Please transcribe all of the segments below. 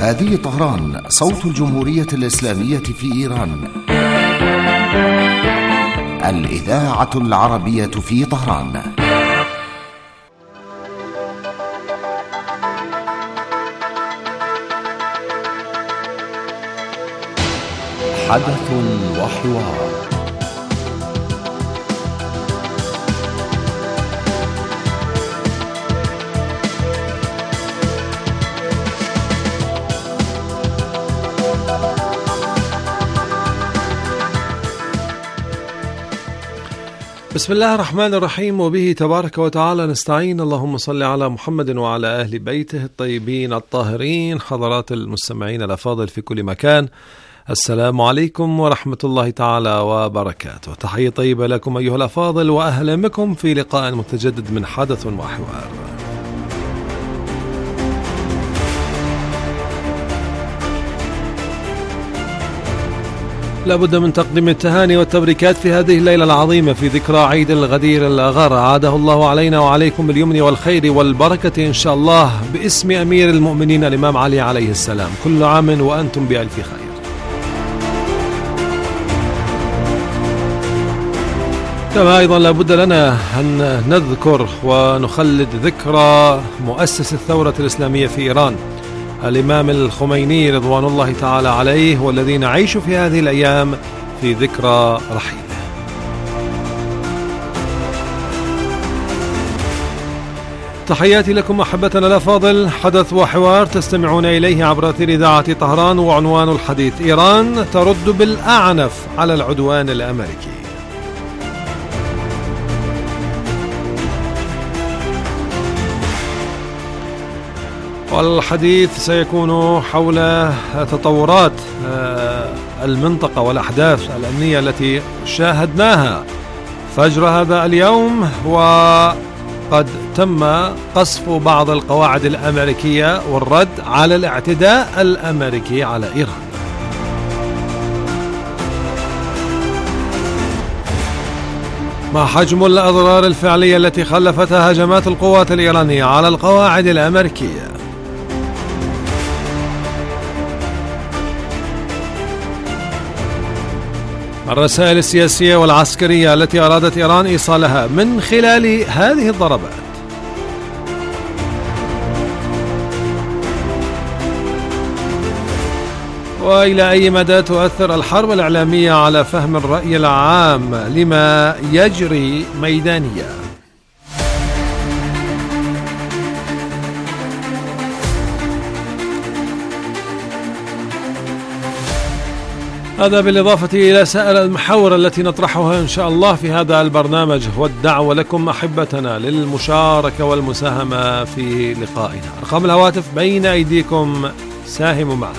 هذه طهران، صوت الجمهورية الإسلامية في إيران. الإذاعة العربية في طهران. حدث وحوار. بسم الله الرحمن الرحيم، وبه تبارك وتعالى نستعين. اللهم صل على محمد وعلى أهل بيته الطيبين الطاهرين. حضرات المستمعين الأفاضل في كل مكان، السلام عليكم ورحمة الله تعالى وبركاته. تحية طيبة لكم أيها الأفاضل، وأهلا بكم في لقاء متجدد من حدث وحوار. لابد من تقديم التهاني والتبريكات في هذه الليلة العظيمة في ذكرى عيد الغدير الأغر، عاده الله علينا وعليكم باليمن والخير والبركة إن شاء الله، باسم أمير المؤمنين الإمام علي عليه السلام. كل عام وأنتم بألف خير. كما أيضا لابد لنا أن نذكر ونخلد ذكرى مؤسس الثورة الإسلامية في إيران، الإمام الخميني رضوان الله تعالى عليه، والذي نعيش في هذه الأيام في ذكرى رحيله. تحياتي لكم أحبتنا الأفاضل. حدث وحوار تستمعون إليه عبر أثير إذاعة طهران، وعنوان الحديث: إيران ترد بالأعنف على العدوان الأمريكي. والحديث سيكون حول تطورات المنطقة والأحداث الأمنية التي شاهدناها فجر هذا اليوم، وقد تم قصف بعض القواعد الأمريكية والرد على الاعتداء الأمريكي على إيران. ما حجم الأضرار الفعلية التي خلفتها هجمات القوات الإيرانية على القواعد الأمريكية؟ الرسائل السياسية والعسكرية التي أرادت إيران إيصالها من خلال هذه الضربات. وإلى أي مدى تؤثر الحرب الإعلامية على فهم الرأي العام لما يجري ميدانيا؟ هذا بالإضافة إلى سائر المحاور التي نطرحها إن شاء الله في هذا البرنامج، والدعوة لكم أحبتنا للمشاركة والمساهمة في لقائنا. أرقام الهواتف بين أيديكم، ساهموا معنا.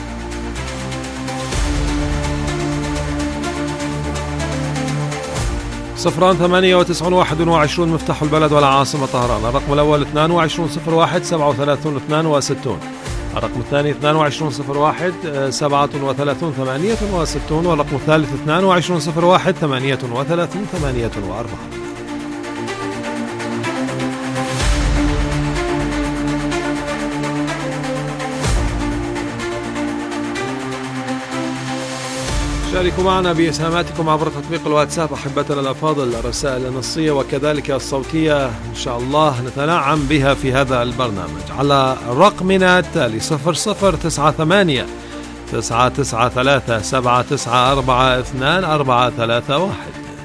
صفران 9821 مفتاح البلد والعاصمة طهران. الرقم الأول 2201 37 62. الرقم الثاني 2201 37 68. والرقم الثالث 2201 38 84. شاركوا معنا بإسهاماتكم عبر تطبيق الواتساب أحبتنا الأفاضل، الرسائل النصية وكذلك الصوتية إن شاء الله نتنعم بها في هذا البرنامج على رقمنا التالي: 0098 993 794 2431.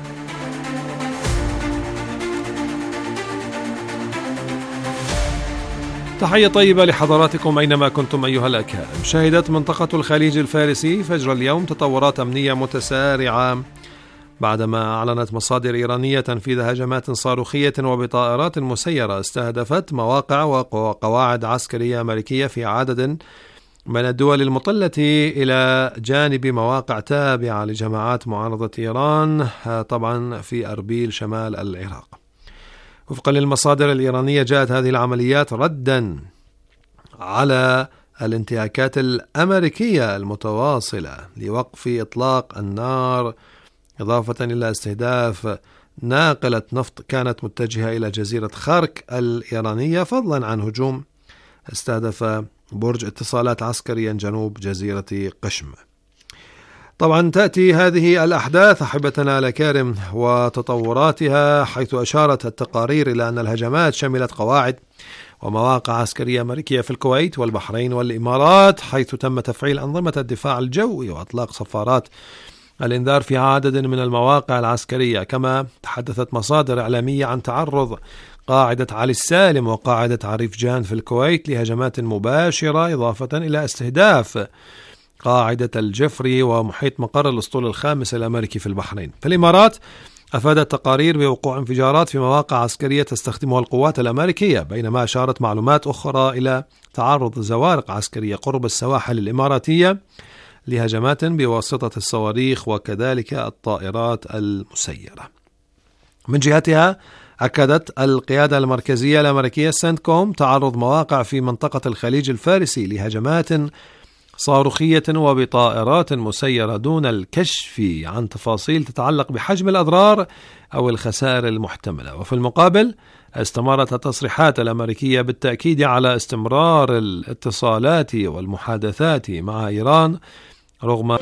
تحية طيبة لحضراتكم أينما كنتم أيها الأكارم. شهدت منطقة الخليج الفارسي فجر اليوم تطورات أمنية متسارعة بعدما أعلنت مصادر إيرانية تنفيذ هجمات صاروخية وبطائرات مسيرة استهدفت مواقع وقواعد عسكرية أمريكية في عدد من الدول المطلة إلى جانب مواقع تابعة لجماعات معارضة إيران، طبعا في أربيل شمال العراق. وفقا للمصادر الإيرانية جاءت هذه العمليات ردا على الانتهاكات الأمريكية المتواصلة لوقف إطلاق النار، إضافة إلى استهداف ناقلة نفط كانت متجهة إلى جزيرة خارك الإيرانية، فضلا عن هجوم استهدف برج اتصالات عسكريا جنوب جزيرة قشم. طبعا تأتي هذه الأحداث أحبتنا الأكارم وتطوراتها، حيث أشارت التقارير إلى أن الهجمات شملت قواعد ومواقع عسكرية أمريكية في الكويت والبحرين والإمارات، حيث تم تفعيل أنظمة الدفاع الجوي وإطلاق صفارات الإنذار في عدد من المواقع العسكرية. كما تحدثت مصادر إعلامية عن تعرض قاعدة علي السالم وقاعدة عريف جان في الكويت لهجمات مباشرة، إضافة إلى استهداف قاعدة الجفري ومحيط مقر الأسطول الخامس الأمريكي في البحرين. في الإمارات أفادت تقارير بوقوع انفجارات في مواقع عسكرية تستخدمها القوات الأمريكية، بينما أشارت معلومات أخرى إلى تعرض زوارق عسكرية قرب السواحل الإماراتية لهجمات بواسطة الصواريخ وكذلك الطائرات المسيرة. من جهتها أكدت القيادة المركزية الأمريكية سنتكوم تعرض مواقع في منطقة الخليج الفارسي لهجمات صاروخية وبطائرات مسيرة دون الكشف عن تفاصيل تتعلق بحجم الأضرار أو الخسائر المحتملة. وفي المقابل استمرت التصريحات الأمريكية بالتأكيد على استمرار الاتصالات والمحادثات مع إيران رغم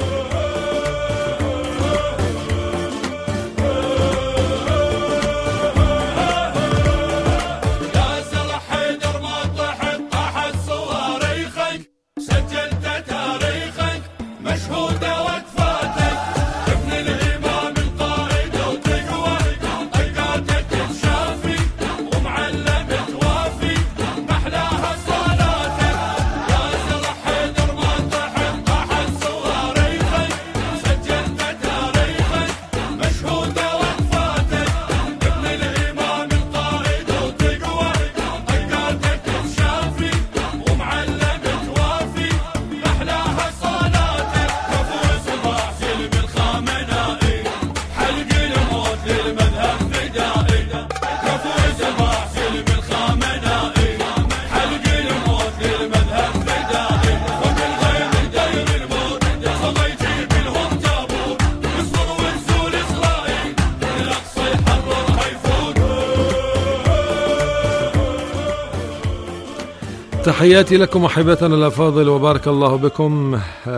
تحياتي لكم أحبتنا الأفاضل، وبارك الله بكم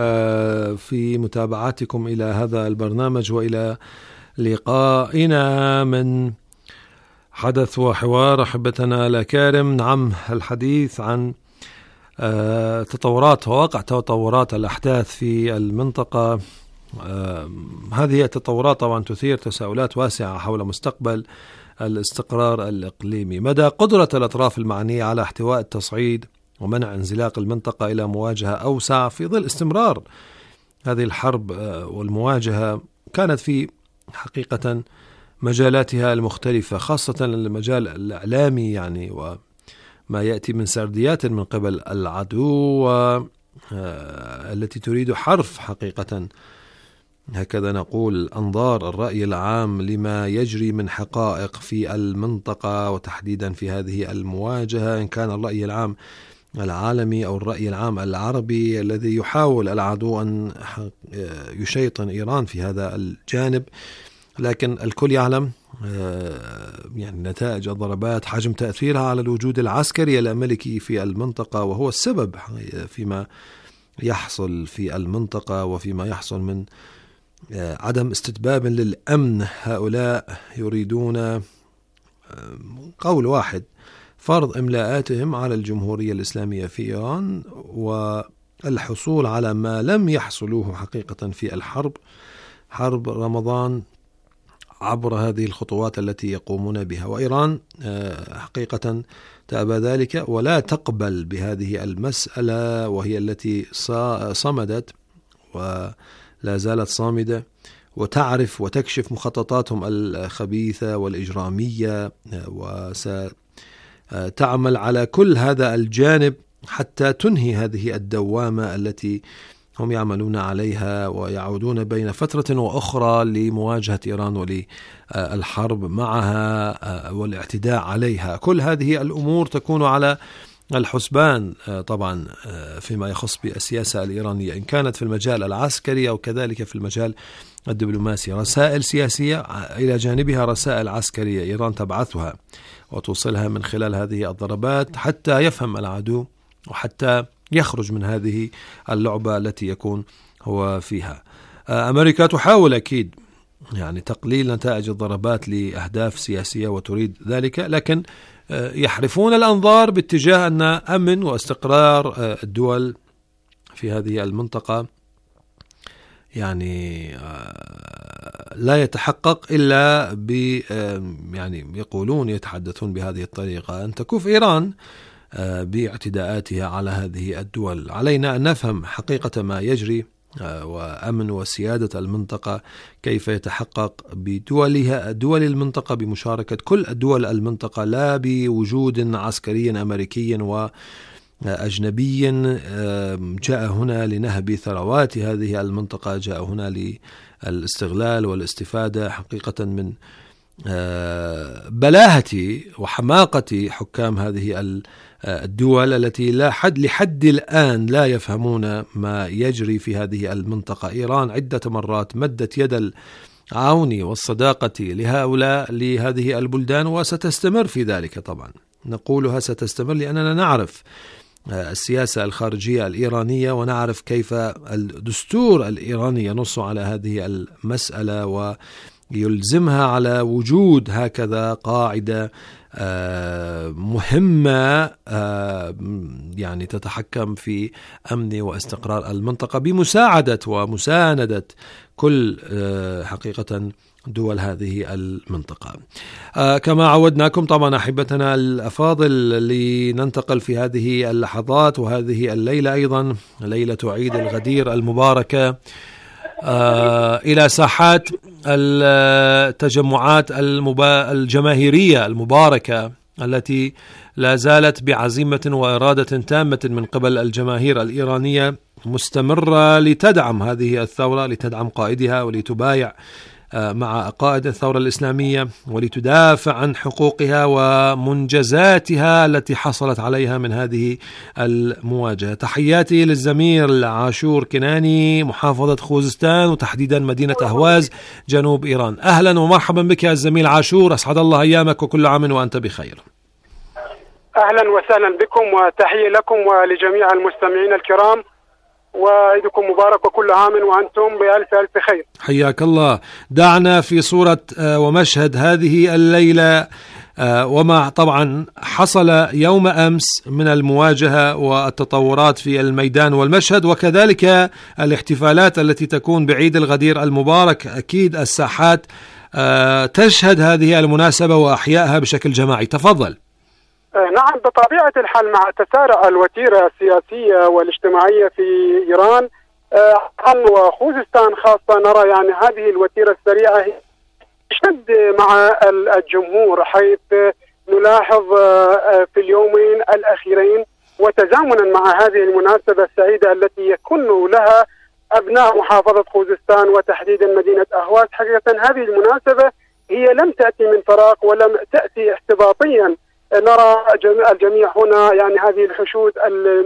في متابعتكم إلى هذا البرنامج وإلى لقائنا من حدث وحوار أحبتنا الأكارم. نعم، الحديث عن تطورات وواقع تطورات الأحداث في المنطقة. هذه التطورات طبعا تثير تساؤلات واسعة حول مستقبل الاستقرار الإقليمي، مدى قدرة الأطراف المعنية على احتواء التصعيد ومنع انزلاق المنطقة إلى مواجهة أوسع في ظل استمرار هذه الحرب والمواجهة كانت في حقيقة مجالاتها المختلفة، خاصة المجال الإعلامي يعني، وما يأتي من سرديات من قبل العدو التي تريد حرف حقيقة، هكذا نقول، أنظار الرأي العام لما يجري من حقائق في المنطقة، وتحديدا في هذه المواجهة، إن كان الرأي العام العالمي أو الرأي العام العربي الذي يحاول العدو أن يشيطن إيران في هذا الجانب. لكن الكل يعلم يعني نتائج الضربات، حجم تأثيرها على الوجود العسكري الأمريكي في المنطقة، وهو السبب فيما يحصل في المنطقة وفيما يحصل من عدم استتباب للأمن. هؤلاء يريدون قول واحد، فرض إملاءاتهم على الجمهورية الإسلامية في إيران والحصول على ما لم يحصلوه حقيقة في حرب رمضان عبر هذه الخطوات التي يقومون بها. وإيران حقيقة تأبى ذلك ولا تقبل بهذه المسألة، وهي التي صمدت ولا زالت صامدة، وتعرف وتكشف مخططاتهم الخبيثة والإجرامية، وستعمل على كل هذا الجانب حتى تنهي هذه الدوامة التي هم يعملون عليها، ويعودون بين فترة وأخرى لمواجهة إيران وللحرب معها والاعتداء عليها. كل هذه الأمور تكون على الحسبان طبعا فيما يخص بالسياسة الإيرانية، إن كانت في المجال العسكري أو كذلك في المجال الدبلوماسي. رسائل سياسية إلى جانبها رسائل عسكرية إيران تبعثها وتوصلها من خلال هذه الضربات، حتى يفهم العدو وحتى يخرج من هذه اللعبة التي يكون هو فيها. أمريكا تحاول أكيد يعني تقليل نتائج الضربات لأهداف سياسية وتريد ذلك، لكن يحرفون الأنظار باتجاه أن أمن واستقرار الدول في هذه المنطقة يعني لا يتحقق إلا يعني يقولون يتحدثون بهذه الطريقة أن تكف إيران باعتداءاتها على هذه الدول. علينا أن نفهم حقيقة ما يجري وأمن وسيادة المنطقة كيف يتحقق بدولها دول المنطقة بمشاركة كل دول المنطقة، لا بوجود عسكري أمريكي وأجنبي جاء هنا لنهب ثروات هذه المنطقة، جاء هنا للاستغلال والاستفادة حقيقة من بلاهة وحماقة حكام هذه الدول التي لحد الآن لا يفهمون ما يجري في هذه المنطقة. إيران عدة مرات مدت يد العون والصداقة لهذه البلدان وستستمر في ذلك. طبعا نقولها ستستمر لأننا نعرف السياسة الخارجية الإيرانية ونعرف كيف الدستور الإيراني ينص على هذه المسألة ويلزمها على وجود هكذا قاعدة مهمة يعني تتحكم في أمن واستقرار المنطقة بمساعدة ومساندة كل حقيقة دول هذه المنطقة. كما عودناكم طبعا أحبتنا الأفاضل لننتقل في هذه اللحظات وهذه الليلة أيضا ليلة عيد الغدير المباركة إلى ساحات التجمعات الجماهيرية المباركة التي لا زالت بعزيمة وإرادة تامة من قبل الجماهير الإيرانية مستمرة لتدعم هذه الثورة، لتدعم قائدها ولتبايع مع قائد الثورة الإسلامية ولتدافع عن حقوقها ومنجزاتها التي حصلت عليها من هذه المواجهة. تحياتي للزميل عاشور كناني محافظة خوزستان وتحديدا مدينة أهواز جنوب إيران. أهلا ومرحبا بك يا الزميل عاشور، أسعد الله أيامك وكل عام وأنت بخير. أهلا وسهلا بكم وتحية لكم ولجميع المستمعين الكرام وعيدكم مبارك وكل عام وأنتم بألف ألف خير. حياك الله. دعنا في صورة ومشهد هذه الليلة وما طبعا حصل يوم أمس من المواجهة والتطورات في الميدان والمشهد وكذلك الاحتفالات التي تكون بعيد الغدير المبارك. أكيد الساحات تشهد هذه المناسبة وأحيائها بشكل جماعي. تفضل. نعم بطبيعة الحال مع تسارع الوتيرة السياسية والاجتماعية في إيران وخوزستان خاصة نرى يعني هذه الوتيرة السريعة تشد مع الجمهور، حيث نلاحظ في اليومين الأخيرين وتزامنا مع هذه المناسبة السعيدة التي يكون لها أبناء محافظة خوزستان وتحديدا مدينة أهواز. حقيقة هذه المناسبة هي لم تأتي من فراغ ولم تأتي احتباطيا. نرى الجميع هنا يعني هذه الحشود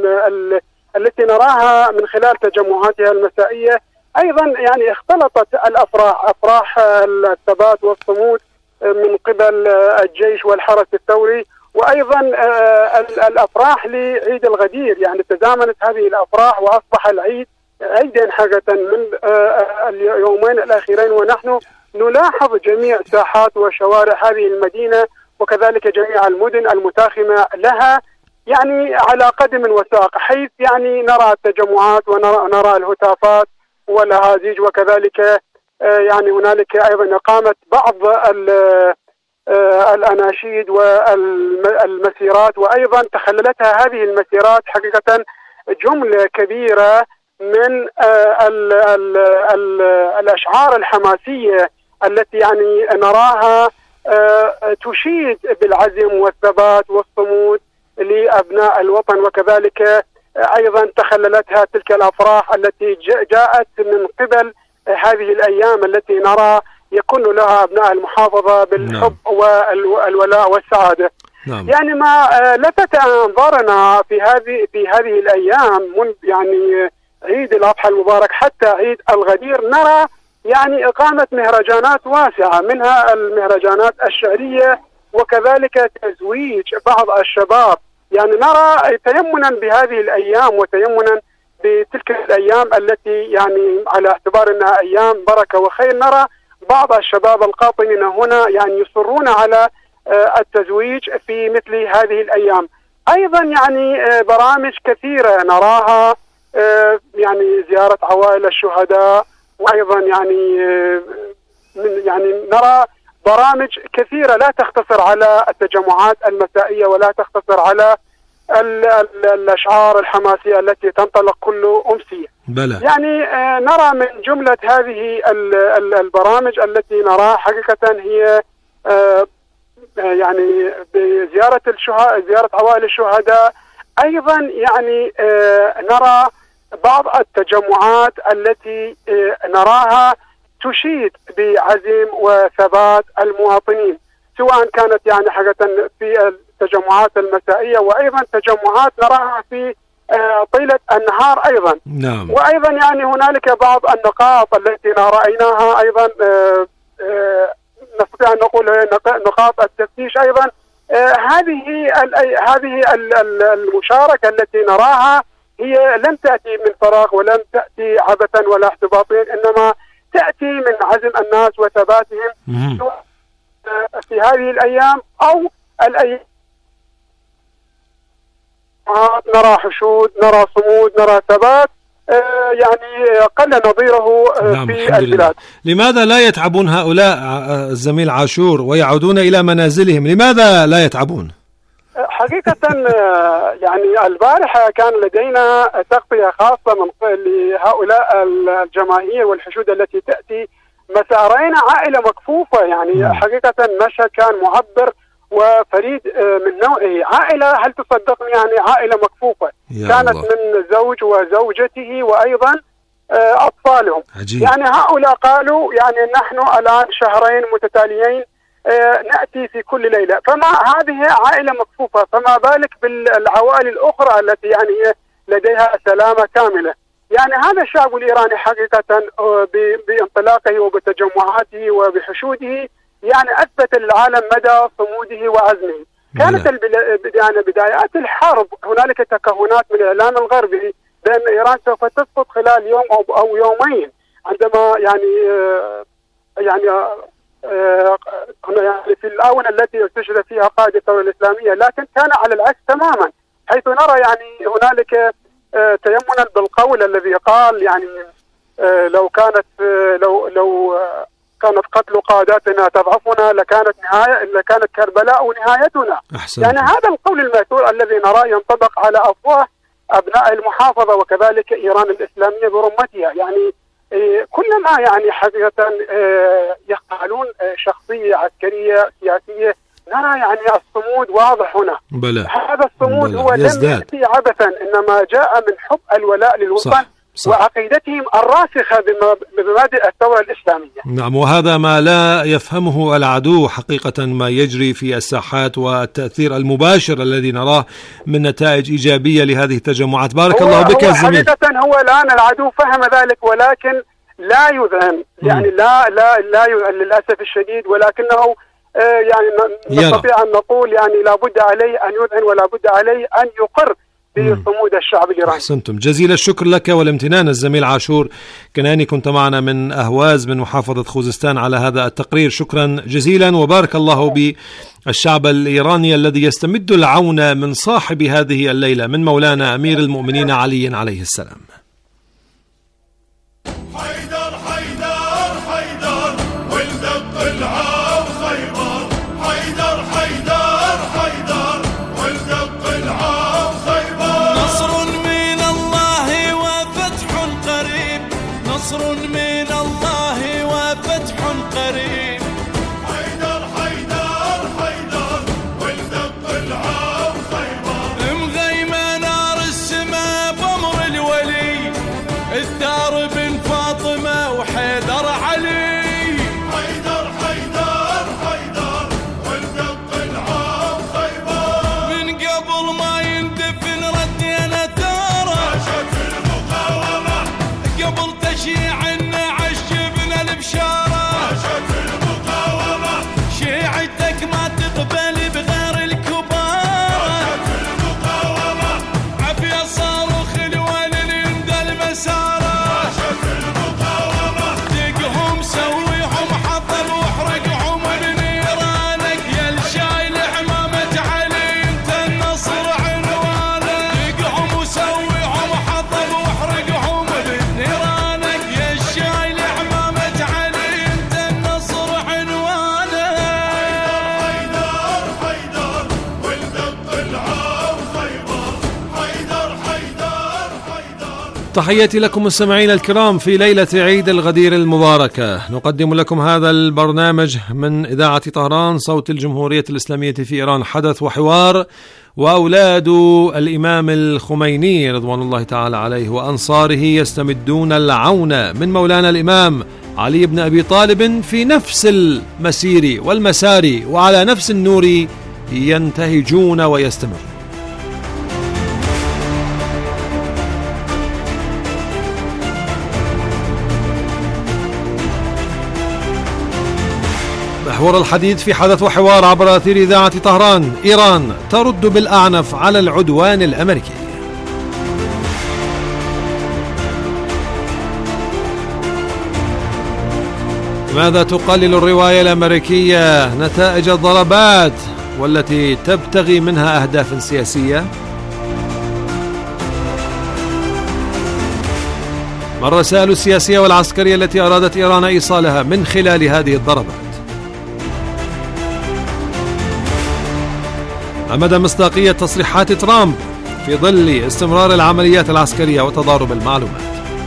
التي نراها من خلال تجمعاتها المسائية أيضا يعني اختلطت الأفراح، أفراح الثبات والصمود من قبل الجيش والحرس الثوري وأيضا الأفراح لعيد الغدير. يعني تزامنت هذه الأفراح وأصبح العيد عيدا حقيقة من اليومين الأخيرين ونحن نلاحظ جميع ساحات وشوارع هذه المدينة وكذلك جميع المدن المتاخمة لها يعني على قدم وساق، حيث يعني نرى التجمعات ونرى الهتافات والهازيج وكذلك يعني هنالك أيضا إقامة بعض الأناشيد والمسيرات، وأيضا تخللتها هذه المسيرات حقيقة جملة كبيرة من الأشعار الحماسية التي يعني نراها تشيد بالعزم والثبات والصمود لأبناء الوطن، وكذلك أيضا تخللتها تلك الأفراح التي جاءت من قبل هذه الأيام التي نرى يكون لها أبناء المحافظة بالحب والولاء والسعادة. يعني ما لفت أنظارنا في هذه الأيام منذ يعني عيد الأضحى المبارك حتى عيد الغدير نرى يعني إقامة مهرجانات واسعة، منها المهرجانات الشعرية وكذلك تزويج بعض الشباب يعني نرى تيمنا بهذه الأيام وتيمنا بتلك الأيام التي يعني على اعتبار أنها أيام بركة وخير، نرى بعض الشباب القاطنين هنا يعني يصرون على التزويج في مثل هذه الأيام. أيضا يعني برامج كثيرة نراها، يعني زيارة عوائل الشهداء، وأيضا يعني نرى برامج كثيرة لا تختصر على التجمعات المسائية ولا تختصر على الأشعار الحماسية التي تنطلق كل أمسية. بلى. يعني نرى من جملة هذه البرامج التي نراها حقيقة هي يعني بزيارة زيارة عوائل الشهداء. أيضا يعني نرى بعض التجمعات التي نراها تشيد بعزم وثبات المواطنين، سواء كانت يعني حقيقة في التجمعات المسائية وأيضا تجمعات نراها في طيلة النهار أيضا. نعم. وأيضا يعني هنالك بعض النقاط التي رأيناها أيضا نستطيع أن نقول نقاط التفتيش أيضا. هذه المشاركة التي نراها هي لم تأتي من فراغ ولم تأتي عبثا ولا احتباطيا، إنما تأتي من عزم الناس وثباتهم في هذه الأيام أو الأيام. نرى حشود، نرى صمود، نرى ثبات يعني قل نظيره في البلاد. لماذا لا يتعبون هؤلاء الزميل عاشور ويعودون إلى منازلهم؟ لماذا لا يتعبون؟ حقيقة يعني البارحة كان لدينا تغطية خاصة لهؤلاء الجماهير والحشود التي تأتي مساء. رأينا عائلة مكفوفة، يعني حقيقة المشهد كان معبر وفريد من نوعه. عائلة، هل تصدقني، يعني عائلة مكفوفة كانت الله. من زوج وزوجته وأيضا أطفالهم. عجيب. يعني هؤلاء قالوا يعني نحن الآن شهرين متتاليين نأتي في كل ليلة، فما هذه عائلة مكفوفة، فما بالك بالعوائل الأخرى التي يعني لديها سلامة كاملة. يعني هذا الشعب الإيراني حقيقة بانطلاقه وبتجمعاته وبحشوده يعني أثبت للعالم مدى صموده وعزمه. كانت يعني بدايات الحرب هنالك تكهنات من الإعلام الغربي بأن إيران سوف تسقط خلال يوم أو يومين، عندما يعني في الآونة التي استشهد فيها قائد الثورة الإسلامية، لكن كان على العكس تماما، حيث نرى يعني هنالك تيمنا بالقول الذي قال يعني لو كانت قتل قاداتنا تضعفنا لكانت كربلاء نهايتنا. أحسن. يعني هذا القول المأثور الذي نراه ينطبق على أفواه أبناء المحافظة وكذلك إيران الإسلامية برمتها. يعني كلما يعني حقيقة يقالون شخصية عسكرية سياسية نرى يعني الصمود واضح هنا. بلى. هذا الصمود هو لم يأتي عبثا، إنما جاء من حب الولاء للوطن. صح. وعقيدتهم الراسخة بمبادئ الثورة الإسلامية. نعم، وهذا ما لا يفهمه العدو حقيقة، ما يجري في الساحات والتأثير المباشر الذي نراه من نتائج إيجابية لهذه التجمعات. بارك الله بك يا زميل. حقيقة هو الآن العدو فهم ذلك، ولكن لا يذعن، يعني لا يذعن للأسف الشديد، ولكنه يعني نستطيع أن نقول يعني لابد عليه أن يذعن ولابد عليه أن يقر بصمود الشعب الإيراني. أحسنتم، جزيل الشكر لك والامتنان الزميل عاشور كناني، كنت معنا من أهواز من محافظة خوزستان على هذا التقرير. شكرا جزيلا، وبارك الله بالشعب الإيراني الذي يستمد العون من صاحب هذه الليلة، من مولانا أمير المؤمنين علي عليه السلام. مغيمة نار السماء بأمر الولي تحياتي لكم مستمعينا الكرام في ليلة عيد الغدير المباركة. نقدم لكم هذا البرنامج من إذاعة طهران صوت الجمهورية الإسلامية في إيران، حدث وحوار، وأولاد الإمام الخميني رضوان الله تعالى عليه وأنصاره يستمدون العون من مولانا الإمام علي بن أبي طالب في نفس المسير والمسار وعلى نفس النور ينتهجون ويستمرون. محور الحديث في حدث وحوار عبر أثير إذاعة طهران. إيران ترد بالأعنف على العدوان الأمريكي. لماذا تقلل الرواية الأمريكية نتائج الضربات والتي تبتغي منها أهداف سياسية؟ ما الرسائل السياسية والعسكرية التي أرادت إيران إيصالها من خلال هذه الضربات؟ مدى مصداقية تصريحات ترامب في ظل استمرار العمليات العسكرية وتضارب المعلومات؟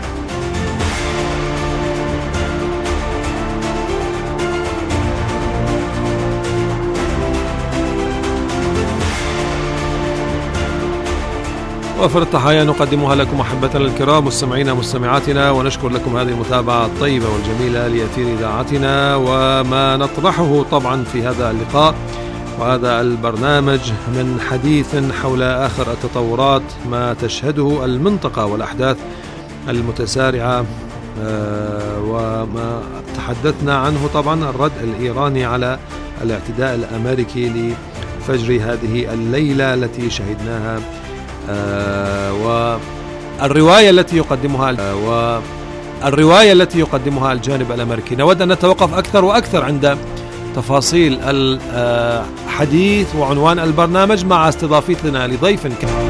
وفر التحايا نقدمها لكم أحبتنا الكرام مستمعينا مستمعاتنا، ونشكر لكم هذه المتابعة الطيبة والجميلة لأثير إذاعتنا وما نطرحه طبعا في هذا اللقاء وهذا البرنامج من حديث حول آخر التطورات ما تشهده المنطقة والأحداث المتسارعة، وما تحدثنا عنه طبعا الرد الإيراني على الاعتداء الأمريكي لفجر هذه الليلة التي شهدناها، والرواية التي يقدمها الجانب الأمريكي. نود أن نتوقف أكثر وأكثر عند تفاصيل الحديث وعنوان البرنامج مع استضافتنا لضيف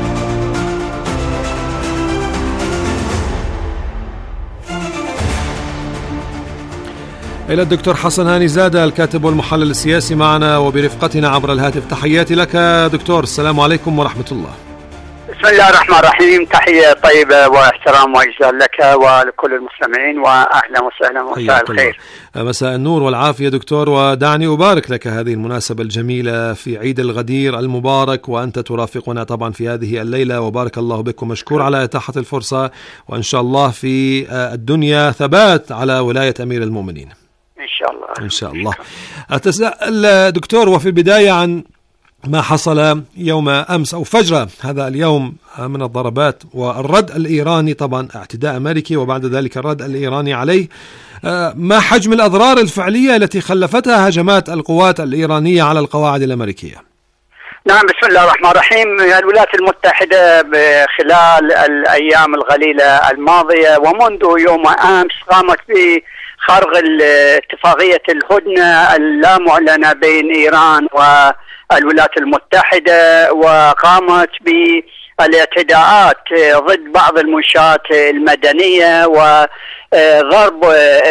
إلى الدكتور حسن هاني زادة الكاتب والمحلل السياسي معنا وبرفقتنا عبر الهاتف. تحياتي لك دكتور، السلام عليكم ورحمة الله. بسم الله الرحمن الرحيم، تحية طيبة واحترام وإجلال لك ولكل المستمعين، وأهلا وسهلا ومساء الخير. مساء النور والعافية دكتور، ودعني أبارك لك هذه المناسبة الجميلة في عيد الغدير المبارك وأنت ترافقنا طبعا في هذه الليلة، وبارك الله بك ومشكور على إتاحة الفرصة، وإن شاء الله في الدنيا ثبات على ولاية أمير المؤمنين إن شاء الله. إن شاء الله. أتساءل دكتور وفي البداية عن ما حصل يوم أمس أو فجر هذا اليوم من الضربات والرد الإيراني، طبعا اعتداء أمريكي وبعد ذلك الرد الإيراني عليه. ما حجم الأضرار الفعلية التي خلفتها هجمات القوات الإيرانية على القواعد الأمريكية؟ نعم، بسم الله الرحمن الرحيم. الولايات المتحدة خلال الأيام القليلة الماضية ومنذ يوم أمس قامت بخرق اتفاقية الهدنة اللامعلنة بين إيران والولايات المتحدة، وقامت بالاعتداءات ضد بعض المنشآت المدنية وضرب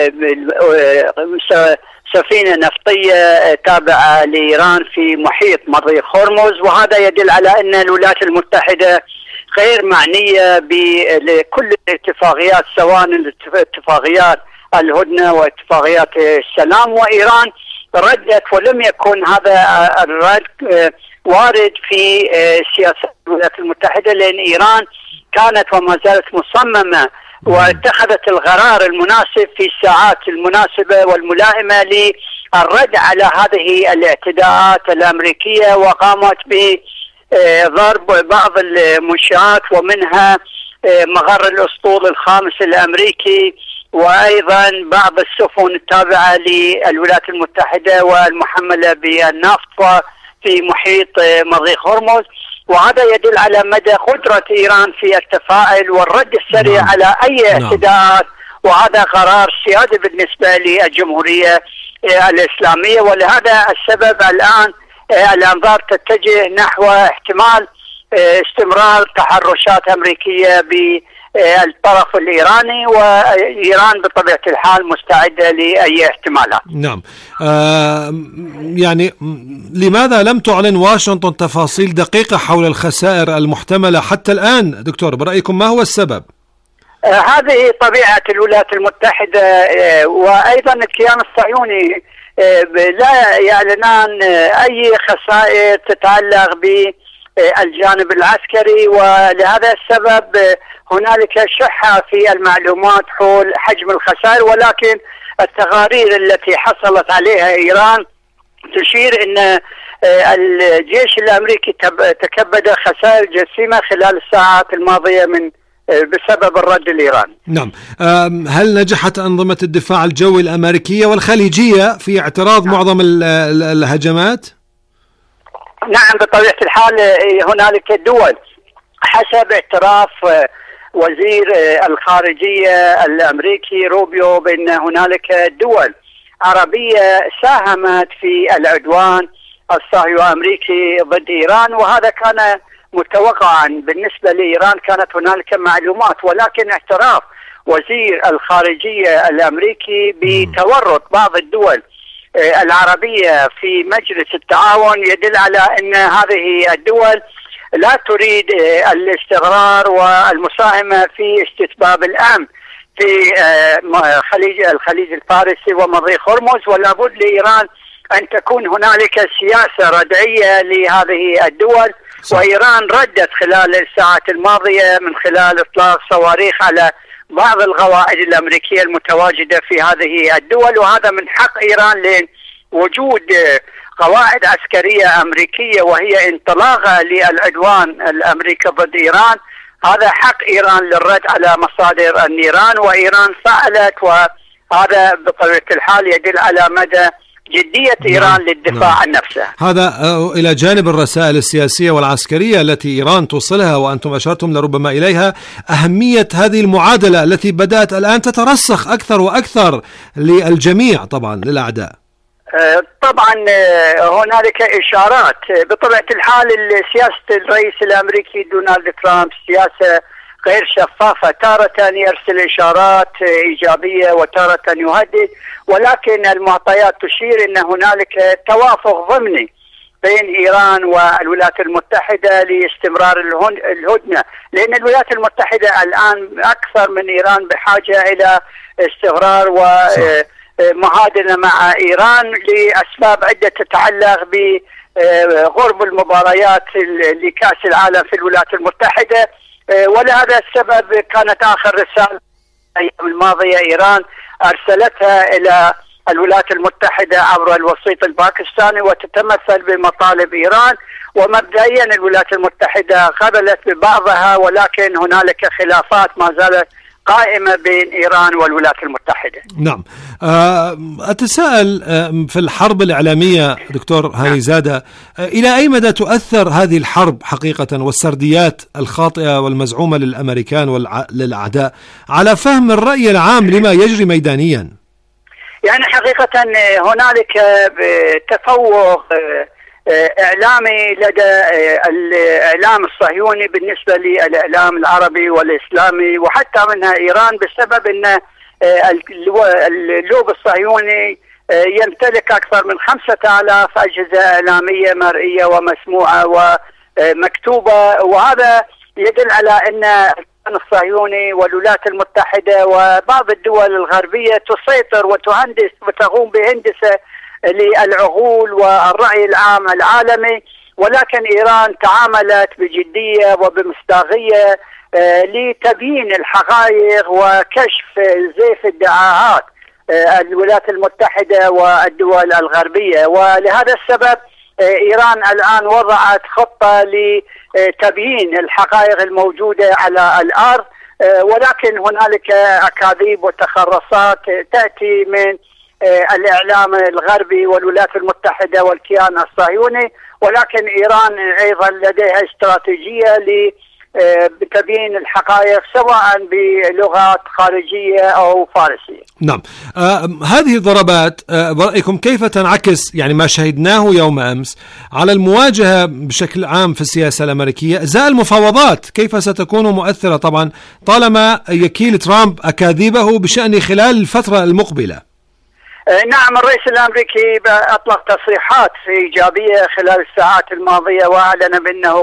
سفينة نفطية تابعة لإيران في محيط مضيق هرمز. وهذا يدل على أن الولايات المتحدة غير معنية بكل الاتفاقيات، سواء اتفاقيات الهدنة واتفاقيات السلام، وإيران ردت، ولم يكن هذا الرد وارد في سياسة الولايات المتحدة، لأن إيران كانت وما زالت مصممة واتخذت القرار المناسب في الساعات المناسبة والملائمة للرد على هذه الاعتداءات الأمريكية، وقامت بضرب بعض المنشآت ومنها مغر الأسطول الخامس الأمريكي، وأيضا بعض السفن التابعة للولايات المتحدة والمحملة بالنفط في محيط مضيق هرمز. وهذا يدل على مدى قدرة إيران في التفاعل والرد السريع على أي اعتداءات، وهذا قرار سيادي بالنسبة للجمهورية الإسلامية. ولهذا السبب الآن الأنظار تتجه نحو احتمال استمرار تحرشات أمريكية بالطرف الإيراني، وإيران بطبيعة الحال مستعدة لأي احتمالات. نعم. يعني لماذا لم تعلن واشنطن تفاصيل دقيقة حول الخسائر المحتملة حتى الآن دكتور؟ برأيكم ما هو السبب؟ هذه طبيعة الولايات المتحدة، وأيضا الكيان الصهيوني لا يعلنان أي خسائر تتعلق بالجانب العسكري، ولهذا السبب هنالك شحة في المعلومات حول حجم الخسائر، ولكن التقارير التي حصلت عليها إيران تشير أن الجيش الأمريكي تكبد خسائر جسيمة خلال الساعات الماضية بسبب الرد الإيراني. نعم. هل نجحت أنظمة الدفاع الجوي الأمريكية والخليجية في اعتراض معظم الهجمات؟ نعم بطبيعة الحال هنالك دول حسب اعتراف وزير الخارجية الأمريكي روبيو بأن هنالك دول عربية ساهمت في العدوان الصهيوني الأمريكي ضد إيران، وهذا كان متوقعا بالنسبة لإيران. كانت هنالك معلومات، ولكن اعتراف وزير الخارجية الأمريكي بتورط بعض الدول العربية في مجلس التعاون يدل على أن هذه الدول لا تريد الاستقرار والمساهمة في استتباب الأمن في الخليج الفارسي ومضيق هرمز، ولا بد لإيران أن تكون هنالك سياسة ردعية لهذه الدول. وإيران ردت خلال الساعات الماضية من خلال إطلاق صواريخ على بعض القواعد الأمريكية المتواجدة في هذه الدول، وهذا من حق إيران لأن وجود قواعد عسكرية أمريكية وهي انطلاقة للعدوان الأمريكي ضد إيران. هذا حق إيران للرد على مصادر النيران، وإيران فعلت، وهذا بطبيعة الحال يدل على مدى جدية إيران للدفاع عن نفسها. هذا إلى جانب الرسائل السياسية والعسكرية التي إيران توصلها، وأنتم أشرتم لربما إليها، أهمية هذه المعادلة التي بدأت الآن تترسخ أكثر وأكثر للجميع طبعا للأعداء. طبعا هنالك إشارات. بطبيعة الحال سياسة الرئيس الأمريكي دونالد ترامب سياسة غير شفافة، تارة يرسل إشارات إيجابية وتارة يهدد، ولكن المعطيات تشير أن هنالك توافق ضمني بين إيران والولايات المتحدة لاستمرار الهدنة، لأن الولايات المتحدة الآن أكثر من إيران بحاجة إلى استقرار ومعادلة مع إيران لأسباب عدة تتعلق بغرب المباريات لكأس العالم في الولايات المتحدة. ولهذا السبب كانت آخر رسالة الأيام الماضية إيران أرسلتها إلى الولايات المتحدة عبر الوسيط الباكستاني وتتمثل بمطالب إيران، ومبدئيا الولايات المتحدة قبلت ببعضها، ولكن هنالك خلافات ما زالت قائمة بين إيران والولايات المتحدة. نعم. أتساءل في الحرب الإعلامية دكتور هاني زادة، إلى أي مدى تؤثر هذه الحرب حقيقة والسرديات الخاطئة والمزعومة للأمريكان وللأعداء على فهم الرأي العام لما يجري ميدانيا؟ يعني حقيقة هنالك تفوق إعلامي لدى الإعلام الصهيوني بالنسبة للإعلام العربي والإسلامي وحتى منها إيران، بسبب أن اللوب الصهيوني يمتلك أكثر من 5000 أجهزة إعلامية مرئية ومسموعة ومكتوبة، وهذا يدل على أن الصهيوني والولايات المتحدة وبعض الدول الغربية تسيطر وتهندس وتقوم بهندسة للعقول والرأي العام العالمي. ولكن إيران تعاملت بجدية وبمصداقية لتبيين الحقائق وكشف زيف ادعاءات الولايات المتحدة والدول الغربية. ولهذا السبب إيران الآن وضعت خطة لتبيين الحقائق الموجودة على الأرض، ولكن هنالك أكاذيب وتخرصات تأتي من الإعلام الغربي والولايات المتحدة والكيان الصهيوني، ولكن إيران أيضا لديها استراتيجية بتبيين الحقائق سواء بلغات خارجية أو فارسية. نعم. هذه الضربات برأيكم كيف تنعكس يعني ما شهدناه يوم أمس على المواجهة بشكل عام في السياسة الأمريكية؟ أزاء المفاوضات كيف ستكون مؤثرة طبعا طالما يكيل ترامب أكاذيبه بشأن خلال الفترة المقبلة؟ نعم، الرئيس الأمريكي أطلق تصريحات إيجابية خلال الساعات الماضية، وأعلن بأنه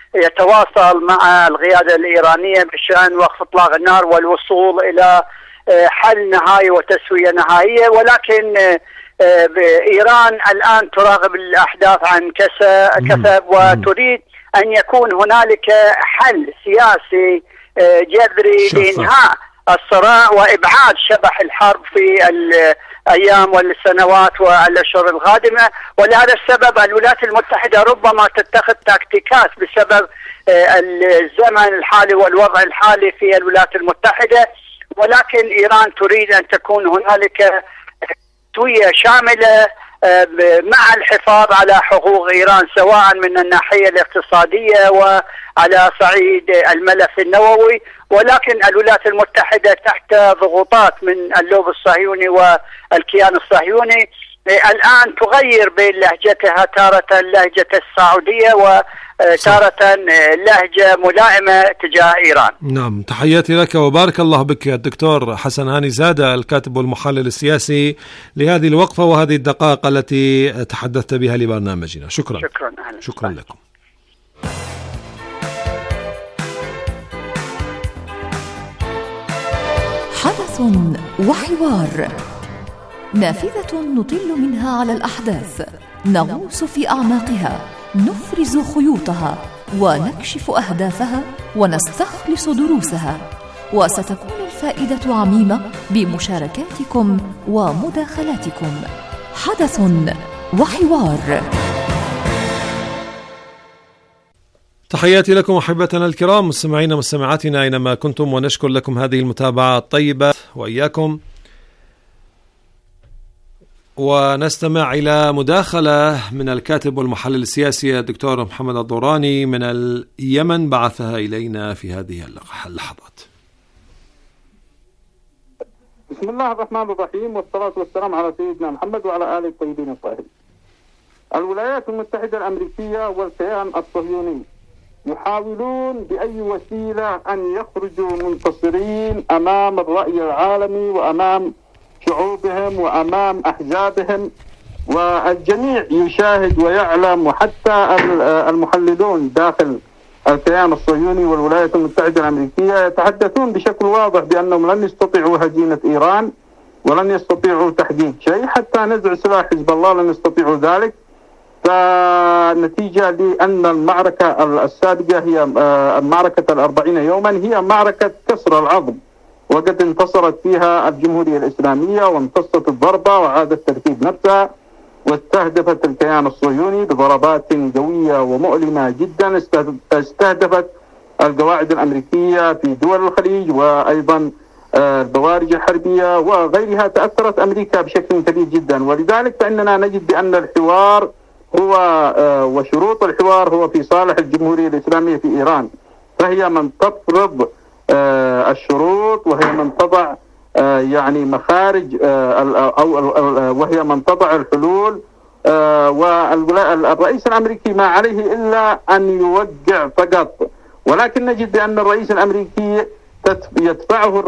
يتواصل مع القيادة الإيرانية بشأن وقف إطلاق النار والوصول إلى حل نهائي وتسوية نهائية. ولكن إيران الآن تراقب الأحداث عن كثب وتريد أن يكون هنالك حل سياسي جذري لإنهاء الصراع وإبعاد شبح الحرب في الأيام والسنوات والأشهر القادمة. ولهذا السبب الولايات المتحدة ربما تتخذ تكتيكات بسبب الزمن الحالي والوضع الحالي في الولايات المتحدة، ولكن إيران تريد أن تكون هنالك تسوية شاملة مع الحفاظ على حقوق إيران سواء من الناحية الاقتصادية وعلى صعيد الملف النووي. ولكن الولايات المتحدة تحت ضغوطات من اللوب الصهيوني والكيان الصهيوني الآن تغير بين لهجتها، تارة اللهجة السعودية وتارة لهجة ملائمة تجاه إيران. نعم، تحياتي لك وبارك الله بك الدكتور حسن هاني زادة، الكاتب والمحلل السياسي، لهذه الوقفة وهذه الدقائق التي تحدثت بها لبرنامجنا. شكرا. شكرا لكم. حدث وحوار، نافذة نطل منها على الأحداث، نغوص في أعماقها، نفرز خيوطها ونكشف أهدافها ونستخلص دروسها، وستكون الفائدة عميمة بمشاركاتكم ومداخلاتكم. حدث وحوار. تحياتي لكم أحبتنا الكرام، مستمعينا مستمعاتنا أينما كنتم، ونشكر لكم هذه المتابعة الطيبة وإياكم. ونستمع إلى مداخلة من الكاتب والمحلل السياسي الدكتور محمد الضوراني من اليمن، بعثها إلينا في هذه اللحظات. بسم الله الرحمن الرحيم، والصلاة والسلام على سيدنا محمد وعلى آله الطيبين الطاهرين. الولايات المتحدة الأمريكية والكيان الصهيوني يحاولون بأي وسيلة أن يخرجوا منتصرين أمام الرأي العالمي وأمام شعوبهم وأمام أحزابهم، والجميع يشاهد ويعلم، وحتى المحللون داخل الكيان الصهيوني والولايات المتحدة الأمريكية يتحدثون بشكل واضح بأنهم لن يستطيعوا هزيمة إيران ولن يستطيعوا تحقيق شيء، حتى نزع سلاح حزب الله لن يستطيعوا ذلك. فنتيجة لأن المعركة السابقة هي معركة 40 يوما هي معركة كسر العظم، وقد انتصرت فيها الجمهورية الإسلامية وامتصت الضربة وعادت ترتيب نفسها، واستهدفت الكيان الصهيوني بضربات قوية ومؤلمة جدا. استهدفت القواعد الأمريكية في دول الخليج وأيضا البوارج الحربية وغيرها. تأثرت أمريكا بشكل كبير جدا، ولذلك فإننا نجد بأن الحوار هو وشروط الحوار هو في صالح الجمهورية الإسلامية في إيران، فهي من تفرض الشروط، وهي من تضع يعني مخارج وهي من تضع الحلول. والرئيس الأمريكي ما عليه إلا أن يوقع فقط، ولكن نجد بأن الرئيس الأمريكي يدفعه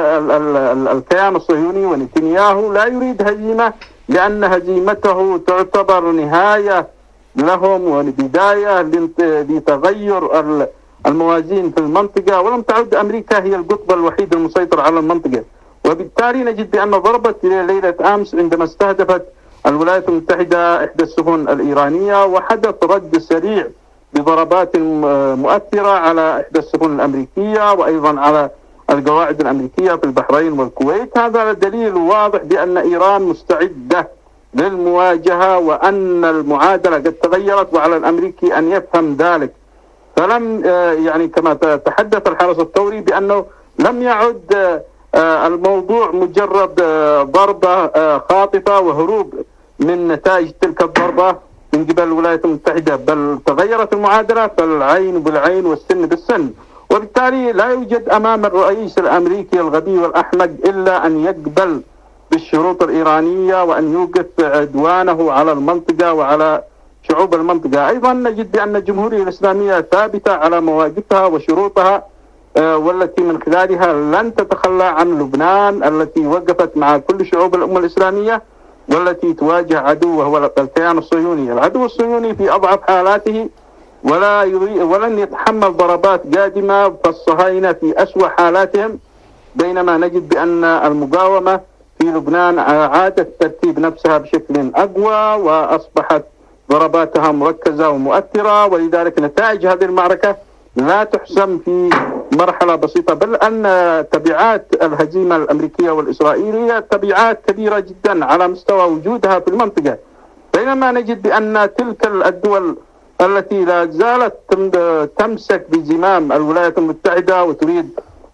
الكيان الصهيوني ونتنياهو لا يريد هزيمة، لأن هزيمته تعتبر نهاية لهم وبداية لتغير الموازين في المنطقة، ولم تعد أمريكا هي القطب الوحيد المسيطر على المنطقة. وبالتالي نجد بأن ضربة ليلة أمس عندما استهدفت الولايات المتحدة إحدى السفن الإيرانية، وحدث رد سريع بضربات مؤثرة على إحدى السفن الأمريكية وأيضا على القواعد الأمريكية في البحرين والكويت. هذا دليل واضح بأن إيران مستعدة للمواجهة، وأن المعادلة قد تغيرت، وعلى الأمريكي أن يفهم ذلك. فلم يعني كما تحدث الحرس الثوري بأنه لم يعد الموضوع مجرد ضربة خاطفة وهروب من نتائج تلك الضربة من قبل الولايات المتحدة، بل تغيرت المعادلة، فالعين بالعين والسن بالسن. وبالتالي لا يوجد أمام الرئيس الأمريكي الغبي والأحمق إلا أن يقبل بالشروط الإيرانية وأن يوقف عدوانه على المنطقة وعلى شعوب المنطقة. أيضا نجد بأن الجمهورية الإسلامية ثابتة على مواقفها وشروطها، والتي من خلالها لن تتخلى عن لبنان التي وقفت مع كل شعوب الأمة الإسلامية، والتي تواجه عدو وهو الكيان الصهيوني. العدو الصهيوني في أضعف حالاته ولن يتحمل ضربات قادمة، فالصهاينة في أسوأ حالاتهم، بينما نجد بأن المقاومة في لبنان عادت ترتيب نفسها بشكل أقوى وأصبحت ضرباتها مركزة ومؤثرة، ولذلك نتائج هذه المعركة لا تحسم في مرحلة بسيطة، بل أن تبعات الهزيمة الأمريكية والإسرائيلية تبعات كبيرة جدا على مستوى وجودها في المنطقة. بينما نجد بأن تلك الدول التي لا زالت تمسك بزمام الولايات المتحدة وتريد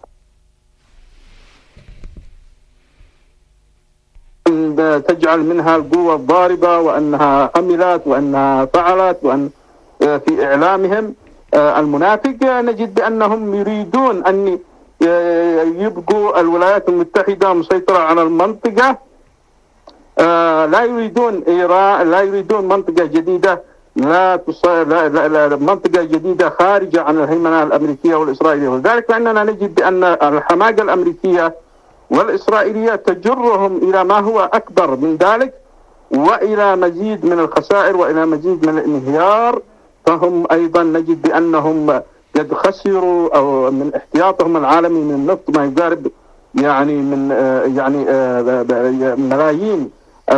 أن تجعل منها القوة الضاربة، وأنها عملت وأنها فعلت، وأن في إعلامهم المنافق نجد بأنهم يريدون أن يبقوا الولايات المتحدة مسيطرة على المنطقة. لا يريدون إيران، لا يريدون منطقة جديدة، لا منطقة جديدة خارجة عن الهيمنة الأمريكية والإسرائيلية. ولذلك فإننا نجد بأن الحماقة الأمريكية والإسرائيلية تجرهم إلى ما هو أكبر من ذلك، وإلى مزيد من الخسائر وإلى مزيد من الانهيار. فهم أيضا نجد بأنهم قد خسروا أو من احتياطهم العالمي من النفط ما يقارب يعني من ملايين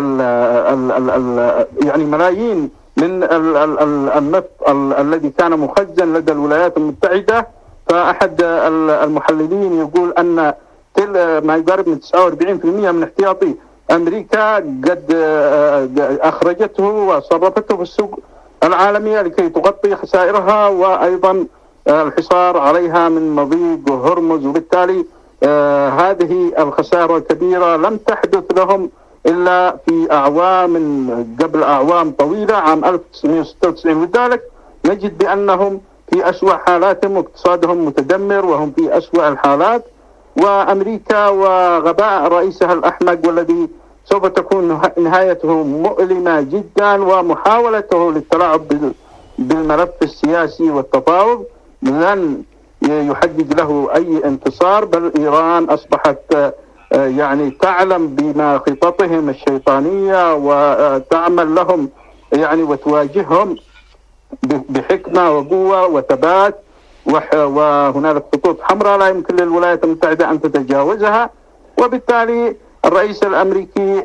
يعني ملايين من النفط الذي كان مخزن لدى الولايات المتحدة. فأحد المحللين يقول أن ما يقارب من 49% من احتياطي أمريكا قد أخرجته وصرفته في السوق العالمية لكي تغطي خسائرها، وأيضا الحصار عليها من مضيق هرمز. وبالتالي هذه الخسائر الكبيرة لم تحدث لهم إلا في أعوام قبل أعوام طويلة، عام 1996. لذلك نجد بأنهم في أسوأ حالاتهم واقتصادهم متدمر وهم في أسوأ الحالات. وأمريكا وغباء رئيسها الأحمق والذي سوف تكون نهايته مؤلمة جدا، ومحاولته للتلاعب بالملف السياسي والتفاوض لن يحدد له أي انتصار. بل إيران أصبحت يعني تعلم بما خططهم الشيطانية وتعمل لهم يعني وتواجههم بحكمة وقوة وثبات، وهنالك خطوط حمراء لا يمكن للولايات المتحدة أن تتجاوزها. وبالتالي الرئيس الأمريكي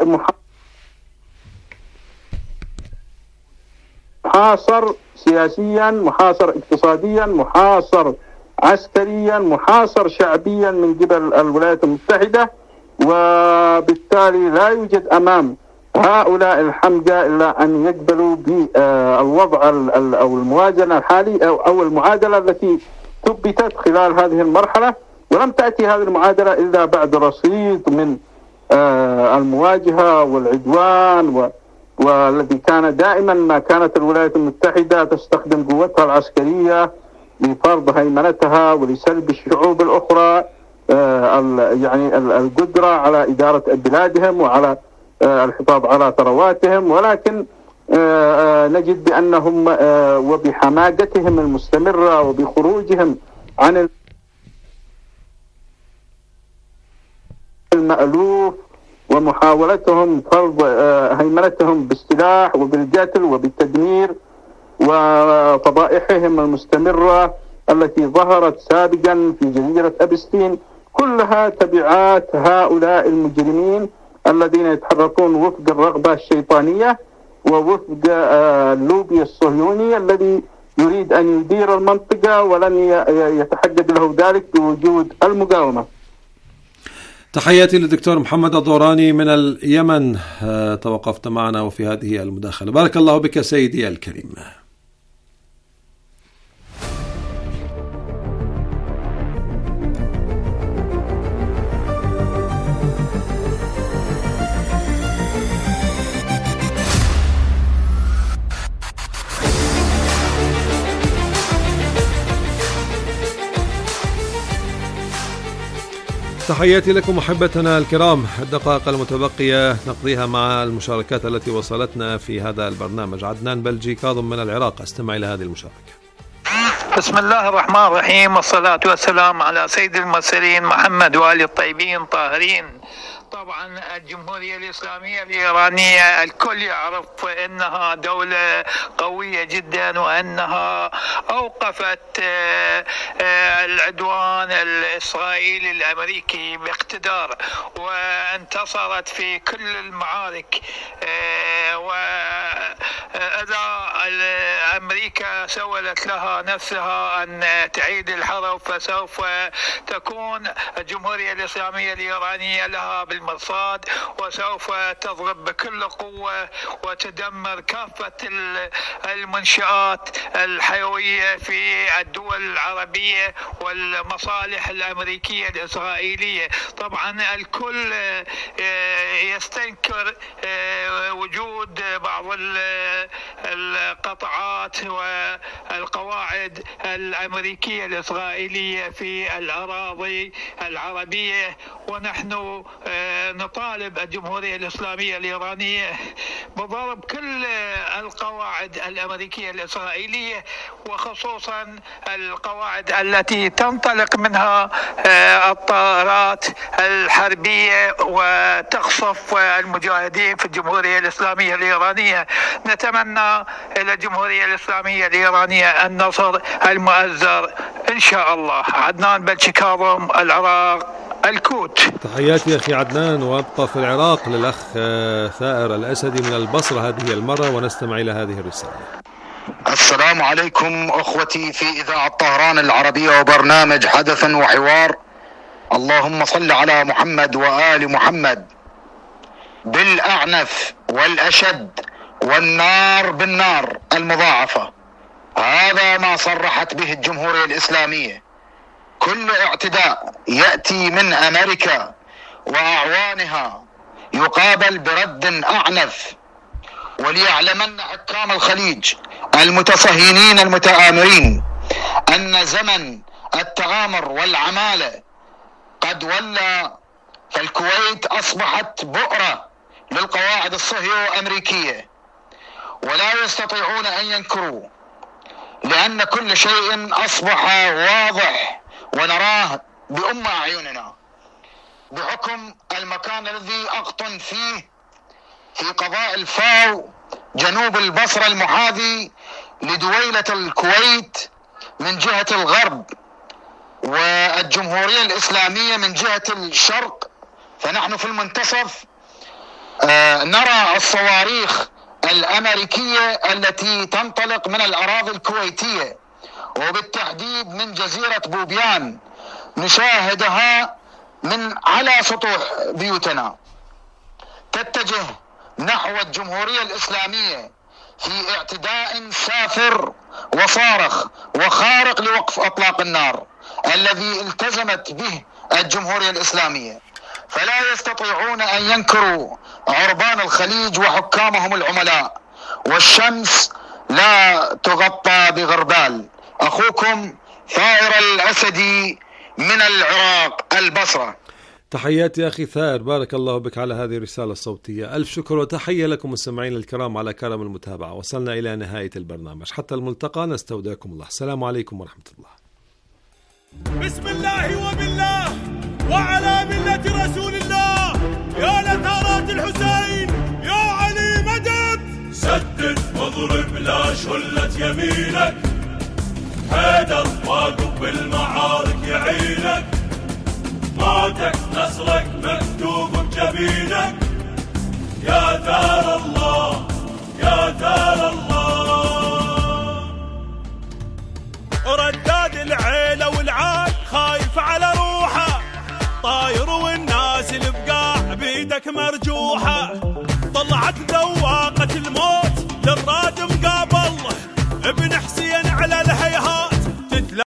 محاصر سياسيا، محاصر اقتصاديا، محاصر عسكريا، محاصر شعبيا من قبل الولايات المتحدة. وبالتالي لا يوجد أمام هؤلاء الحمقى إلا أن يقبلوا بالوضع أو الموازنة الحالي أو المعادلة التي ثبتت خلال هذه المرحلة. ولم تأتي هذه المعادلة إلا بعد رصيد من المواجهة والعدوان، والذي كان دائما ما كانت الولايات المتحدة تستخدم قوتها العسكرية لفرض هيمنتها ولسلب الشعوب الأخرى يعني القدرة على إدارة بلادهم وعلى الحفاظ على ثرواتهم. ولكن نجد بأنهم وبحماقتهم المستمرة وبخروجهم عن المألوف ومحاولتهم فرض هيمنتهم بالسلاح وبالقتل وبالتدمير وفضائحهم المستمرة التي ظهرت سابقا في جزيرة أبستين، كلها تبعات هؤلاء المجرمين الذين يتحركون وفق الرغبة الشيطانية ووفق اللوبي الصهيوني الذي يريد أن يدير المنطقة، ولن يتحقق له ذلك بوجود المقاومة. تحياتي للدكتور محمد الضوراني من اليمن، توقفت معنا وفي هذه المداخلة. بارك الله بك سيدي الكريم. تحياتي لكم محبتنا الكرام. الدقائق المتبقية نقضيها مع المشاركات التي وصلتنا في هذا البرنامج. عدنان بلجي كاظم من العراق، استمع إلى هذه المشاركة. بسم الله الرحمن الرحيم، والصلاة والسلام على سيد المرسلين محمد وآل الطيبين طاهرين. طبعا الجمهورية الإسلامية الإيرانية الكل يعرف أنها دولة قوية جدا، وأنها أوقفت العدوان الإسرائيلي الأمريكي باقتدار، وانتصرت في كل المعارك. وإذا أمريكا سولت لها نفسها أن تعيد الحرب، فسوف تكون الجمهورية الإسلامية الإيرانية لها بالمرصاد، وسوف تضرب بكل قوة وتدمر كافة المنشآت الحيوية في الدول العربية والمصالح الأمريكية الإسرائيلية. طبعا الكل يستنكر وجود بعض القطعات والقواعد الأمريكية الإسرائيلية في الأراضي العربية، ونحن نطالب الجمهورية الإسلامية الإيرانية بضرب كل القواعد الأمريكية الإسرائيلية، وخصوصا القواعد التي تنطلق منها الطائرات الحربية وتقصف المجاهدين في الجمهورية الإسلامية الإيرانية. نتمنى إلى الجمهورية الإسلامية الإيرانية النصر المؤزر إن شاء الله. عدنان بلشي كاظم، العراق، الكوت. تحياتي أخي عدنان، وأبقى في العراق للأخ ثائر الأسدي من البصرة هذه المرة، ونستمع إلى هذه الرسالة. السلام عليكم أخوتي في إذاعة طهران العربية وبرنامج حدث وحوار. اللهم صل على محمد وآل محمد. بالأعنف والأشد والنار بالنار المضاعفة، هذا ما صرحت به الجمهورية الإسلامية. كل اعتداء يأتي من أمريكا وأعوانها يقابل برد أعنف. وليعلمن حكام الخليج المتصهينين المتآمرين أن زمن التآمر والعمالة قد ولى، فالكويت أصبحت بؤرة للقواعد الصهيونية الأمريكية، ولا يستطيعون أن ينكروا، لأن كل شيء أصبح واضح ونراه بأم أعيننا بحكم المكان الذي أقطن فيه في قضاء الفاو جنوب البصرة المحاذي لدويلة الكويت من جهة الغرب، والجمهورية الإسلامية من جهة الشرق. فنحن في المنتصف نرى الصواريخ الأمريكية التي تنطلق من الأراضي الكويتية، وبالتحديد من جزيرة بوبيان نشاهدها من على سطوح بيوتنا، تتجه نحو الجمهورية الإسلامية في اعتداء سافر وصارخ وخارق لوقف أطلاق النار الذي التزمت به الجمهورية الإسلامية. فلا يستطيعون أن ينكروا عربان الخليج وحكامهم العملاء، والشمس لا تغطى بغربال. أخوكم ثائر الأسدي من العراق البصرة. تحياتي أخي ثائر، بارك الله بك على هذه الرسالة الصوتية. ألف شكر وتحية لكم مستمعين الكرام على كرم المتابعة. وصلنا إلى نهاية البرنامج، حتى الملتقى نستودعكم الله. السلام عليكم ورحمة الله. بسم الله وبالله وعلى ملة رسول الله. يا لثارات الحسين يا علي مدد، سدد واضرب لا شلت يمينك، حيدر واقف بالمعارك يعينك، موتك نصرك مكتوب بجبينك، يا ثار الله يا ثار الله. رداد العيلة والعاد خايف على روحه، طاير والناس البقاع بيدك مرجوحة، طلعت ذواقة الموت للرادم